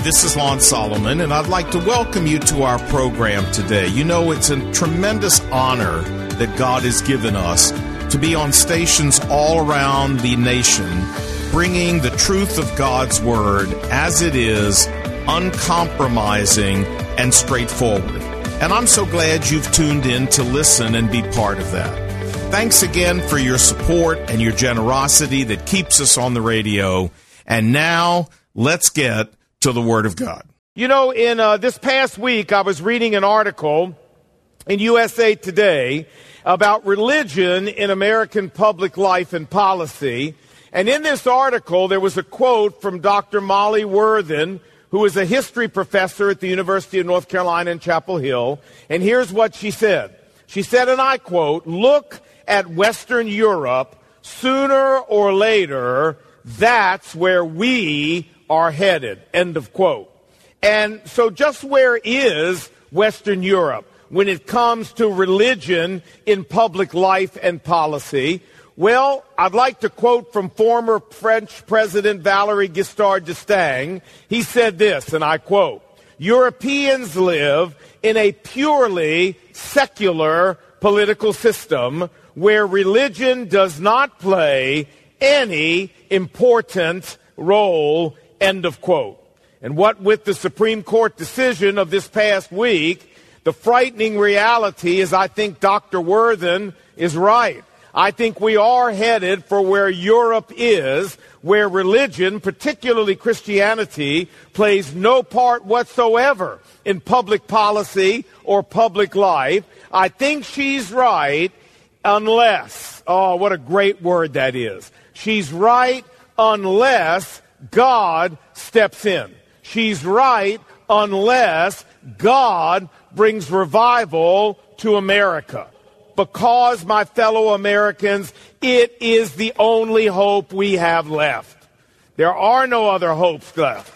this is Lon Solomon, and I'd like to welcome you to our program today. You know, it's a tremendous honor that God has given us to be on stations all around the nation, bringing the truth of God's Word as it is, uncompromising and straightforward. And I'm so glad you've tuned in to listen and be part of that. Thanks again for your support and your generosity that keeps us on the radio. And now, let's get to the Word of God. You know, in this past week, I was reading an article in USA Today about religion in American public life and policy. And in this article, there was a quote from Dr. Molly Worthen, who is a history professor at the University of North Carolina in Chapel Hill. And here's what she said. She said, and I quote, "Look at Western Europe. Sooner or later, that's where we are headed," end of quote. And so just where is Western Europe when it comes to religion in public life and policy? Well, I'd like to quote from former French President Valéry Giscard d'Estaing. He said this, and I quote, "Europeans live in a purely secular political system where religion does not play any important role," end of quote. And what with the Supreme Court decision of this past week, the frightening reality is I think Dr. Worthen is right. I think we are headed for where Europe is, where religion, particularly Christianity, plays no part whatsoever in public policy or public life. I think she's right unless, oh, what a great word that is. She's right unless God steps in. She's right unless God brings revival to America. Because, my fellow Americans, it is the only hope we have left. There are no other hopes left.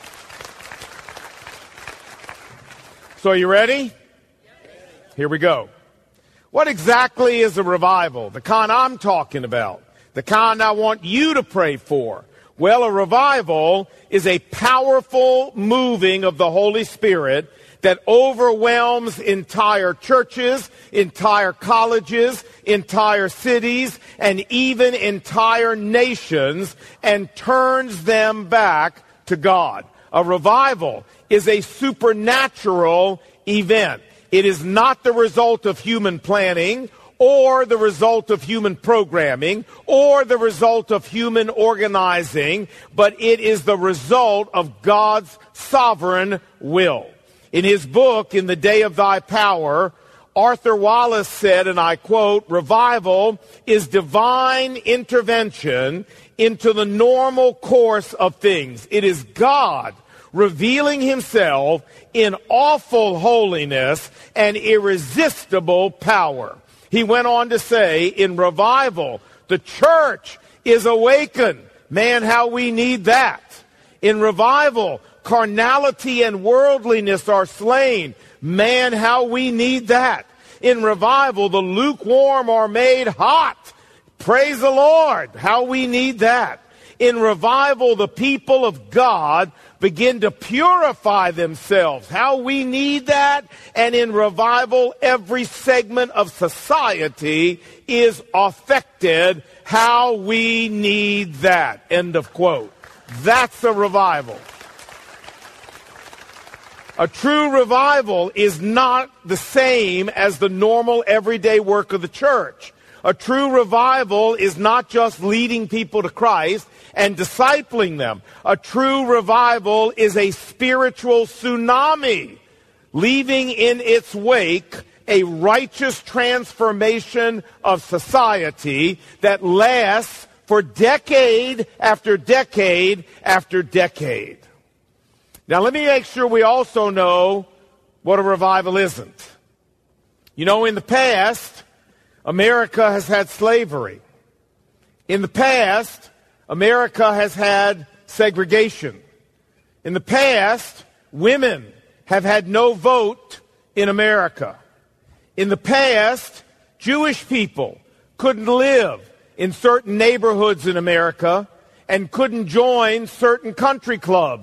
So, you ready? Here we go. What exactly is a revival? The kind I'm talking about. The kind I want you to pray for. Well, a revival is a powerful moving of the Holy Spirit that overwhelms entire churches, entire colleges, entire cities, and even entire nations and turns them back to God. A revival is a supernatural event. It is not the result of human planning or the result of human programming, or the result of human organizing, but it is the result of God's sovereign will. In his book, In the Day of Thy Power, Arthur Wallace said, and I quote, "Revival is divine intervention into the normal course of things. It is God revealing himself in awful holiness and irresistible power." He went on to say, in revival, the church is awakened. Man, how we need that. In revival, carnality and worldliness are slain. Man, how we need that. In revival, the lukewarm are made hot. Praise the Lord. How we need that. In revival, the people of God begin to purify themselves. How we need that. And in revival, every segment of society is affected. How we need that. End of quote. That's a revival. A true revival is not the same as the normal everyday work of the church. A true revival is not just leading people to Christ and discipling them. A true revival is a spiritual tsunami, leaving in its wake a righteous transformation of society that lasts for decade after decade after decade. Now, let me make sure we also know what a revival isn't. You know, in the past, America has had slavery. In the past, America has had segregation. In the past, women have had no vote in America. In the past, Jewish people couldn't live in certain neighborhoods in America and couldn't join certain country clubs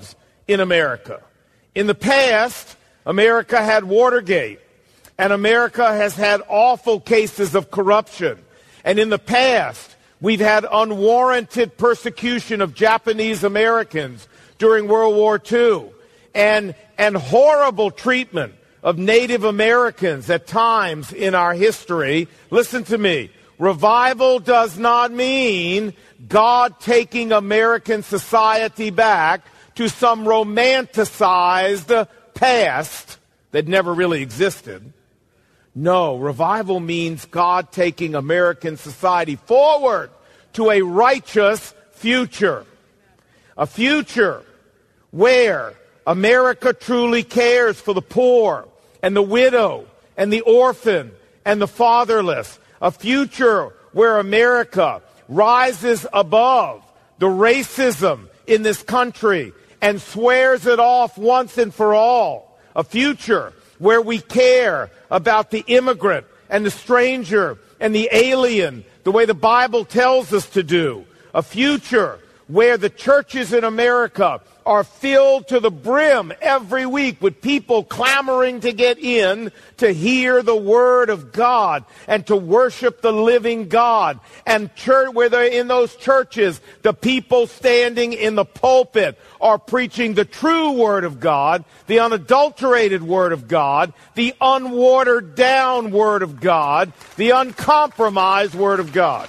in America. In the past, America had Watergate, and America has had awful cases of corruption. And in the past, we've had unwarranted persecution of Japanese Americans during World War II, and horrible treatment of Native Americans at times in our history. Listen to me. Revival does not mean God taking American society back to some romanticized past that never really existed. No, revival means God taking American society forward to a righteous future. A future where America truly cares for the poor and the widow and the orphan and the fatherless. A future where America rises above the racism in this country and swears it off once and for all. A future where we care about the immigrant and the stranger and the alien the way the Bible tells us to do. A future where the churches in America are filled to the brim every week with people clamoring to get in to hear the Word of God and to worship the living God. And where they're in those churches, the people standing in the pulpit are preaching the true Word of God, the unadulterated Word of God, the unwatered down Word of God, the uncompromised Word of God.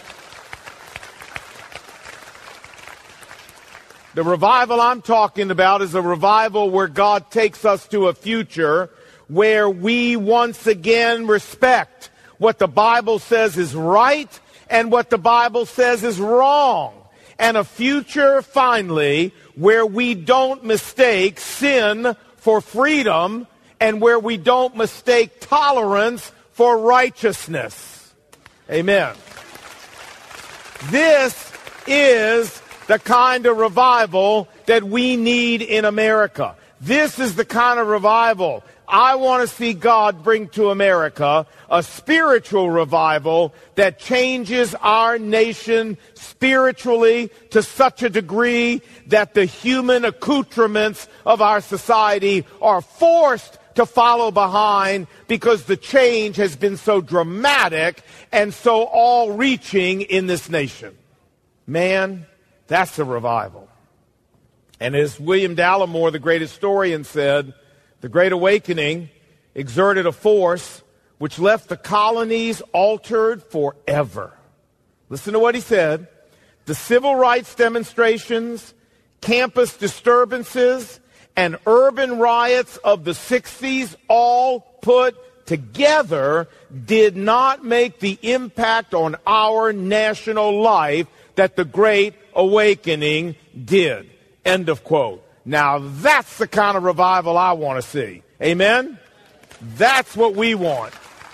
The revival I'm talking about is a revival where God takes us to a future where we once again respect what the Bible says is right and what the Bible says is wrong. And a future, finally, where we don't mistake sin for freedom and where we don't mistake tolerance for righteousness. Amen. This is the kind of revival that we need in America. This is the kind of revival I want to see God bring to America, a spiritual revival that changes our nation spiritually to such a degree that the human accoutrements of our society are forced to follow behind because the change has been so dramatic and so all-reaching in this nation. Man, that's a revival. And as William Dallimore, the great historian, said, the Great Awakening exerted a force which left the colonies altered forever. Listen to what he said. The civil rights demonstrations, campus disturbances, and urban riots of the 60s all put together did not make the impact on our national life that the Great Awakening did. End of quote. Now that's the kind of revival I want to see. Amen? That's what we want.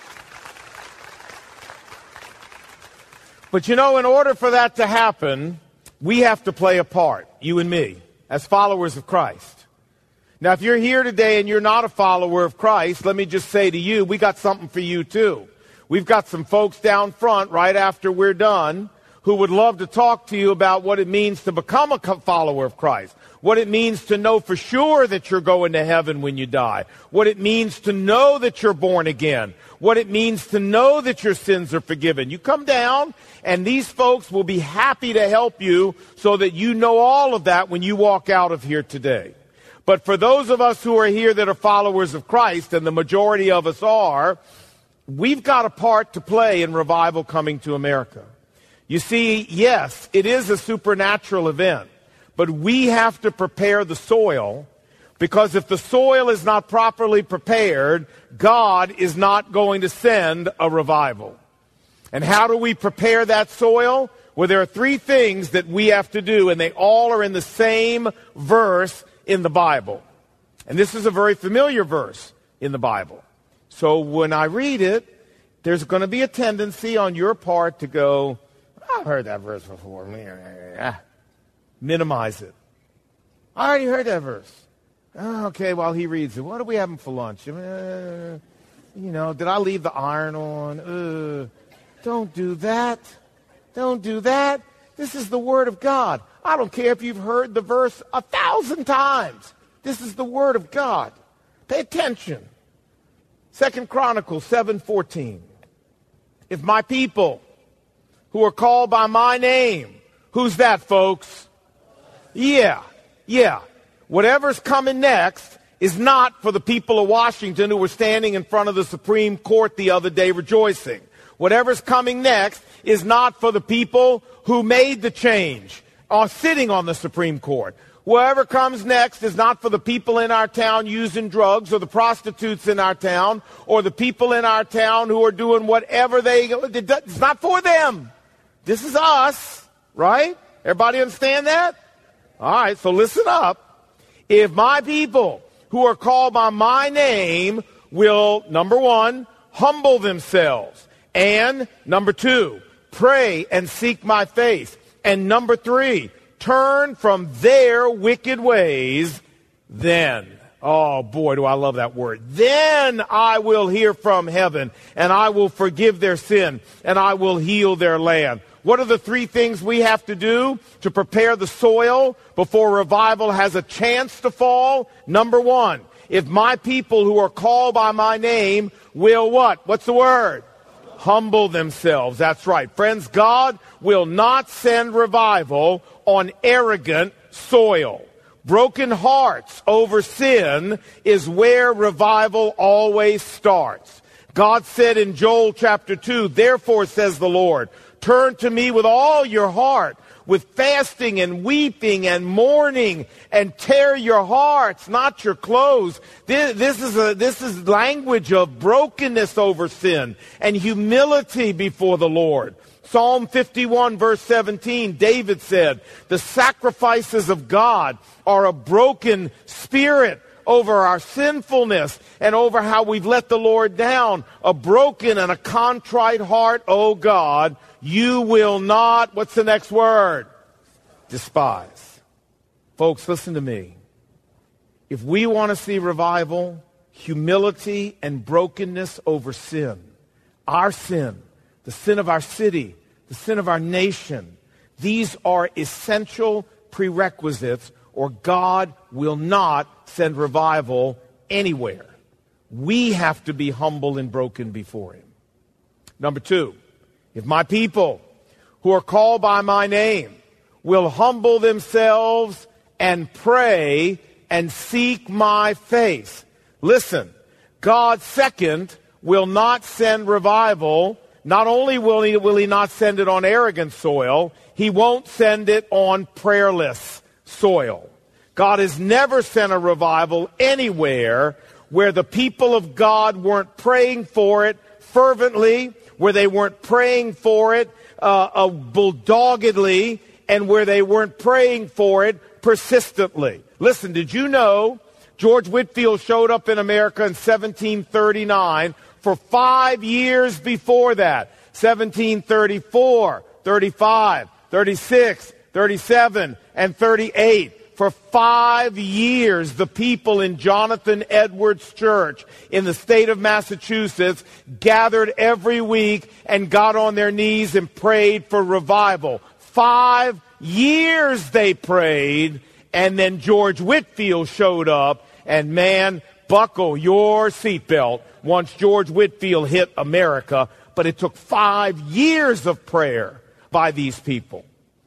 But you know, in order for that to happen, we have to play a part, you and me, as followers of Christ. Now, if you're here today and you're not a follower of Christ, let me just say to you, we got something for you too. We've got some folks down front right after we're done who would love to talk to you about what it means to become a follower of Christ, what it means to know for sure that you're going to heaven when you die, what it means to know that you're born again, what it means to know that your sins are forgiven. You come down, and these folks will be happy to help you so that you know all of that when you walk out of here today. But for those of us who are here that are followers of Christ, and the majority of us are, we've got a part to play in revival coming to America. You see, yes, it is a supernatural event, but we have to prepare the soil, because if the soil is not properly prepared, God is not going to send a revival. And how do we prepare that soil? Well, there are three things that we have to do, and they all are in the same verse in the Bible. And this is a very familiar verse in the Bible. So when I read it, there's going to be a tendency on your part to go, I've heard that verse before. Minimize it. I already heard that verse. Oh, okay, while he reads it. What are we having for lunch? Did I leave the iron on? Don't do that. Don't do that. This is the Word of God. I don't care if you've heard the verse 1,000 times. This is the word of God. Pay attention. 2 Chronicles 7:14. If my people who are called by my name, who's that, folks? Yeah. Whatever's coming next is not for the people of Washington who were standing in front of the Supreme Court the other day rejoicing. Whatever's coming next is not for the people who made the change, are sitting on the Supreme Court. Whatever comes next is not for the people in our town using drugs, or the prostitutes in our town, or the people in our town who are doing whatever it's not for them. This is us, right? Everybody understand that? All right, so listen up. If my people who are called by my name will, number one, humble themselves, and number two, pray and seek my face, and number three, turn from their wicked ways, then, oh boy, do I love that word, then I will hear from heaven, and I will forgive their sin, and I will heal their land. What are the three things we have to do to prepare the soil before revival has a chance to fall? Number one, if my people who are called by my name will what? What's the word? Humble themselves. That's right. Friends, God will not send revival on arrogant soil. Broken hearts over sin is where revival always starts. God said in Joel chapter 2, therefore says the Lord, turn to me with all your heart, with fasting and weeping and mourning, and tear your hearts, not your clothes. This is language of brokenness over sin and humility before the Lord. Psalm 51 verse 17, David said, the sacrifices of God are a broken spirit over our sinfulness and over how we've let the Lord down. A broken and a contrite heart, oh God, you will not, what's the next word? Despise. Folks, listen to me. If we want to see revival, humility and brokenness over sin, the sin of our city, the sin of our nation, these are essential prerequisites, or God will not send revival anywhere. We have to be humble and broken before him. Number two, if my people who are called by my name will humble themselves and pray and seek my face. Listen, God, second, will not send revival. Not only will he not send it on arrogant soil, he won't send it on prayerless soil. God has never sent a revival anywhere where the people of God weren't praying for it fervently, where they weren't praying for it bulldoggedly, and where they weren't praying for it persistently. Listen, did you know George Whitefield showed up in America in 1739 for 5 years before that? 1734, 35, 36, 37, and 38. For 5 years, the people in Jonathan Edwards Church in the state of Massachusetts gathered every week and got on their knees and prayed for revival. 5 years they prayed, and then George Whitefield showed up, and man, buckle your seatbelt once George Whitefield hit America. But it took 5 years of prayer by these people.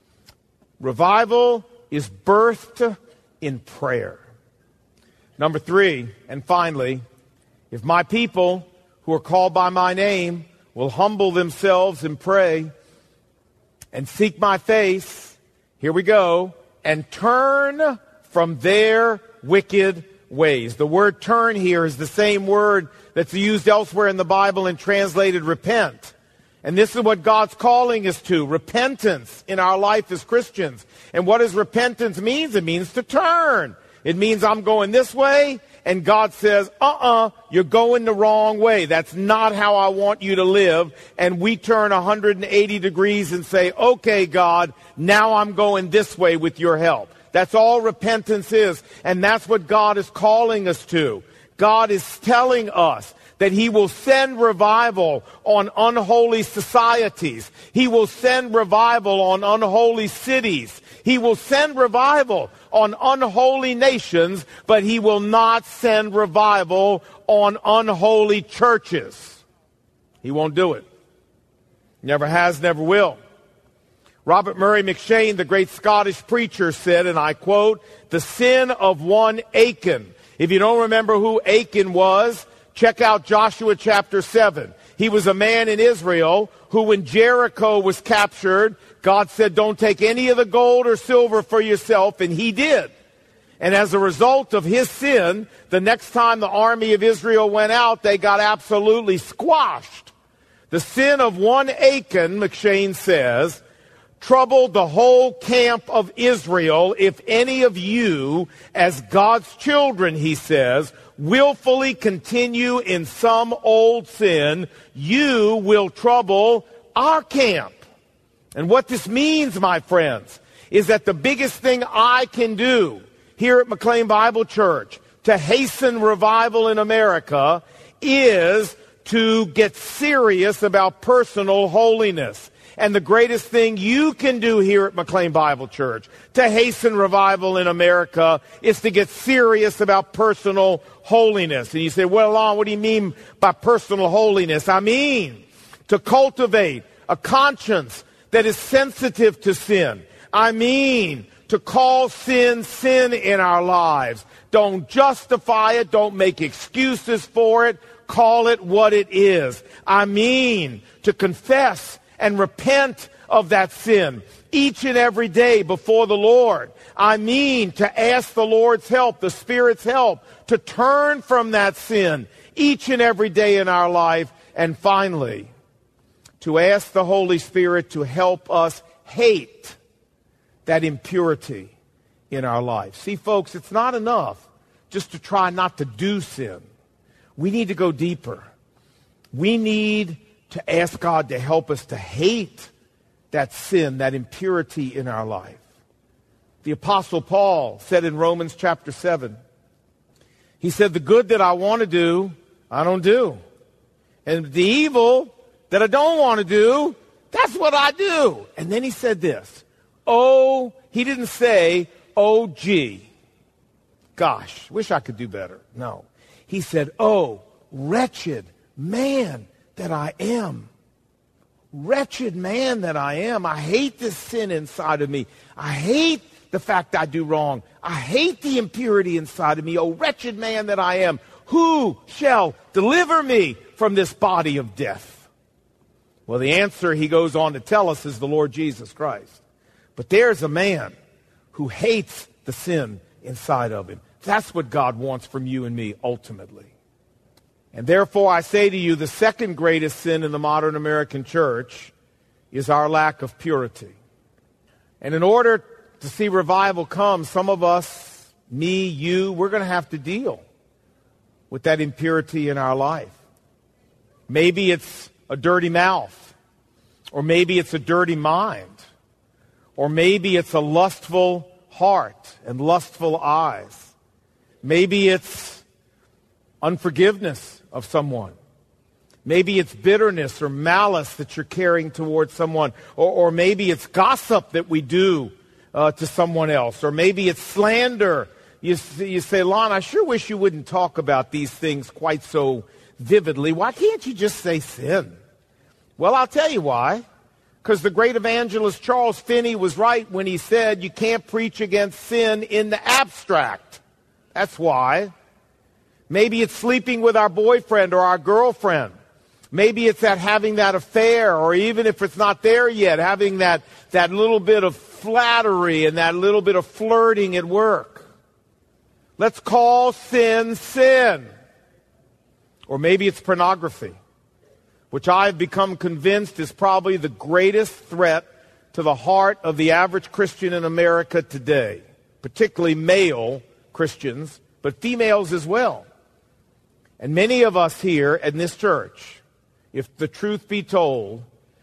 Revival is birthed in prayer. Number three, and finally, if my people who are called by my name will humble themselves and pray and seek my face, here we go, and turn from their wicked ways. The word turn here is the same word that's used elsewhere in the Bible and translated repent. And this is what God's calling us to, repentance in our life as Christians. And what does repentance mean? It means to turn. It means I'm going this way, and God says, you're going the wrong way. That's not how I want you to live. And we turn 180 degrees and say, okay, God, now I'm going this way with your help. That's all repentance is, and that's what God is calling us to. God is telling us that he will send revival on unholy societies. He will send revival on unholy cities. He will send revival on unholy nations, but he will not send revival on unholy churches. He won't do it. Never has, never will. Robert Murray McCheyne, the great Scottish preacher, said, and I quote, "The sin of one Achan." If you don't remember who Achan was, check out Joshua chapter 7. He was a man in Israel who, when Jericho was captured, God said, don't take any of the gold or silver for yourself, and he did. And as a result of his sin, the next time the army of Israel went out, they got absolutely squashed. The sin of one Achan, McCheyne says, troubled the whole camp of Israel. If any of you, as God's children, he says, willfully continue in some old sin, you will trouble our camp. And what this means, my friends, is that the biggest thing I can do here at McLean Bible Church to hasten revival in America is to get serious about personal holiness. And the greatest thing you can do here at McLean Bible Church to hasten revival in America is to get serious about personal holiness. And you say, well, Lon, what do you mean by personal holiness? I mean to cultivate a conscience that is sensitive to sin. I mean to call sin in our lives. Don't justify it. Don't make excuses for it. Call it what it is. I mean to confess and repent of that sin each and every day before the Lord. I mean to ask the Lord's help, the Spirit's help, to turn from that sin each and every day in our life. And finally, to ask the Holy Spirit to help us hate that impurity in our life. See, folks, it's not enough just to try not to do sin. We need to go deeper. We need to ask God to help us to hate that sin, that impurity in our life. The Apostle Paul said in Romans chapter 7, he said, the good that I want to do, I don't do. And the evil that I don't want to do, that's what I do. And then he said this, he didn't say, oh, gee, gosh, wish I could do better. No. He said, oh, wretched man that I am. Wretched man that I am. I hate this sin inside of me. I hate the fact I do wrong. I hate the impurity inside of me. Oh, wretched man that I am. Who shall deliver me from this body of death? Well, the answer, he goes on to tell us, is the Lord Jesus Christ. But there's a man who hates the sin inside of him. That's what God wants from you and me ultimately. And therefore, I say to you, the second greatest sin in the modern American church is our lack of purity. And in order to see revival come, some of us, me, you, we're going to have to deal with that impurity in our life. Maybe it's a dirty mouth, or maybe it's a dirty mind, or maybe it's a lustful heart and lustful eyes. Maybe it's unforgiveness of someone. Maybe it's bitterness or malice that you're carrying towards someone. Or maybe it's gossip that we do to someone else. Or maybe it's slander. You say, Lon, I sure wish you wouldn't talk about these things quite so vividly. Why can't you just say sin? Well, I'll tell you why. Because the great evangelist Charles Finney was right when he said you can't preach against sin in the abstract. That's why. Maybe it's sleeping with our boyfriend or our girlfriend. Maybe it's that having that affair, or even if it's not there yet, having that little bit of flattery and that little bit of flirting at work. Let's call sin, sin. Or maybe it's pornography, which I've become convinced is probably the greatest threat to the heart of the average Christian in America today, particularly male Christians, but females as well. And many of us here in this church, if the truth be told,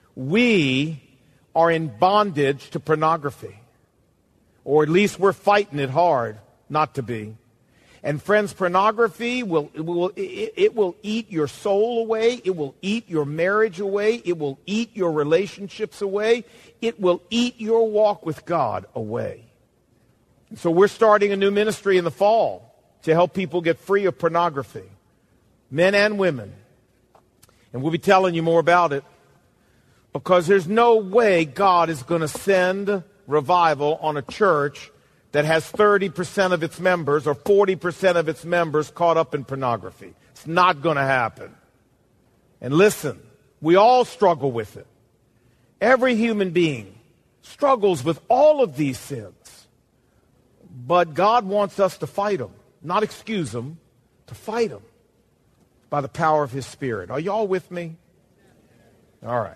we are in bondage to pornography. Or at least we're fighting it hard not to be. And friends, pornography will eat your soul away. It will eat your marriage away. It will eat your relationships away. It will eat your walk with God away. And so we're starting a new ministry in the fall to help people get free of pornography, men and women. And we'll be telling you more about it, because there's no way God is going to send revival on a church that has 30% of its members or 40% of its members caught up in pornography. It's not going to happen. And listen, we all struggle with it. Every human being struggles with all of these sins. But God wants us to fight them, not excuse them, to fight them by the power of His Spirit. Are you all with me? All right.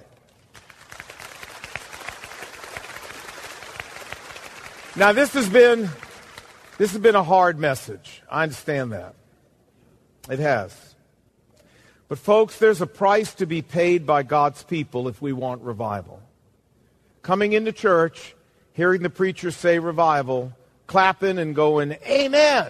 Now, this has been a hard message. I understand that. It has. But folks, there's a price to be paid by God's people if we want revival. Coming into church, hearing the preacher say revival, clapping and going, amen,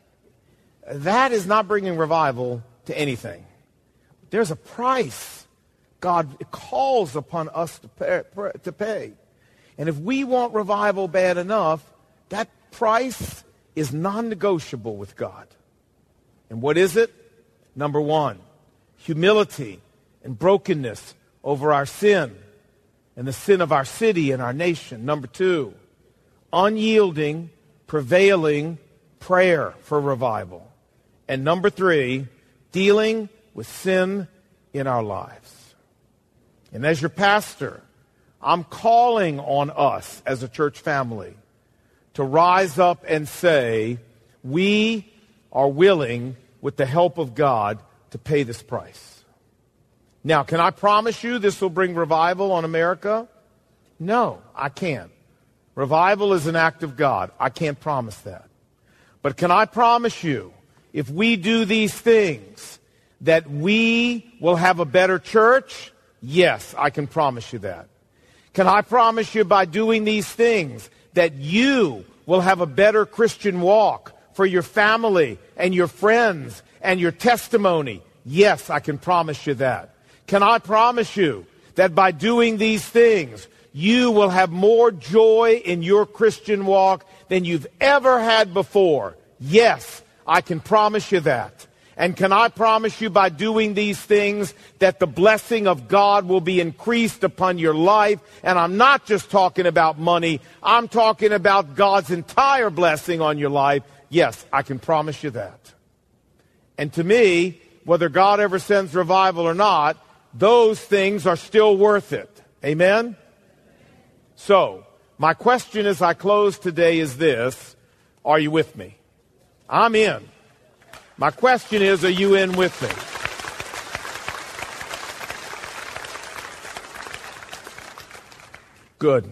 that is not bringing revival to anything. There's a price God calls upon us to pay. And if we want revival bad enough, that price is non-negotiable with God. And what is it? Number one, humility and brokenness over our sin and the sin of our city and our nation. Number two, unyielding, prevailing prayer for revival. And number three, dealing with sin in our lives. And as your pastor, I'm calling on us as a church family to rise up and say, we are willing, with the help of God, to pay this price. Now, can I promise you this will bring revival on America? No, I can't. Revival is an act of God. I can't promise that. But can I promise you, if we do these things, that we will have a better church? Yes, I can promise you that. Can I promise you by doing these things that you will have a better Christian walk for your family and your friends and your testimony? Yes, I can promise you that. Can I promise you that by doing these things, you will have more joy in your Christian walk than you've ever had before? Yes, I can promise you that. And can I promise you by doing these things that the blessing of God will be increased upon your life? And I'm not just talking about money. I'm talking about God's entire blessing on your life. Yes, I can promise you that. And to me, whether God ever sends revival or not, those things are still worth it. Amen? So, my question as I close today is this. Are you with me? I'm in. My question is, are you in with me? Good.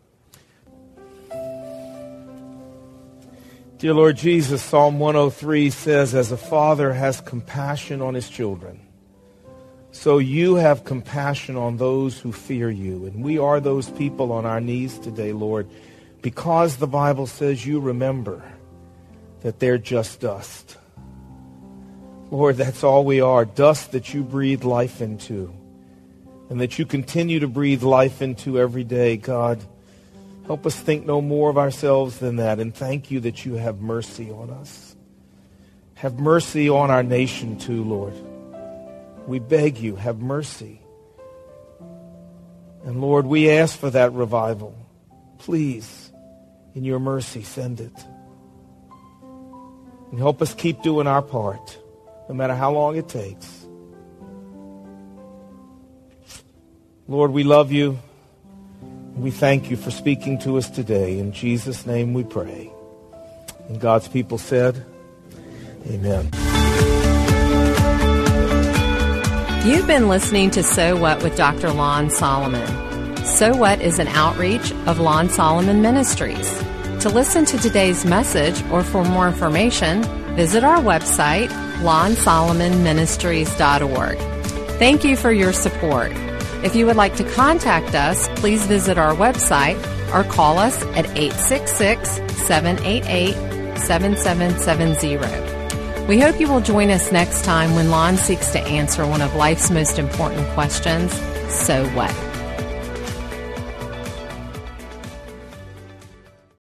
Dear Lord Jesus, Psalm 103 says, as a father has compassion on his children, so you have compassion on those who fear you. And we are those people on our knees today, Lord, because the Bible says you remember that they're just dust. Lord, that's all we are, dust that you breathe life into and that you continue to breathe life into every day. God, help us think no more of ourselves than that, and thank you that you have mercy on us. Have mercy on our nation too, Lord. We beg you, have mercy. And Lord, we ask for that revival. Please, in your mercy, send it. And help us keep doing our part, no matter how long it takes. Lord, we love you. We thank you for speaking to us today. In Jesus' name we pray. And God's people said, amen. You've been listening to So What with Dr. Lon Solomon. So What is an outreach of Lon Solomon Ministries. To listen to today's message or for more information, visit our website, LonSolomonMinistries.org. Thank you for your support. If you would like to contact us, please visit our website or call us at 866-788-7770. We hope you will join us next time when Lon seeks to answer one of life's most important questions, so what?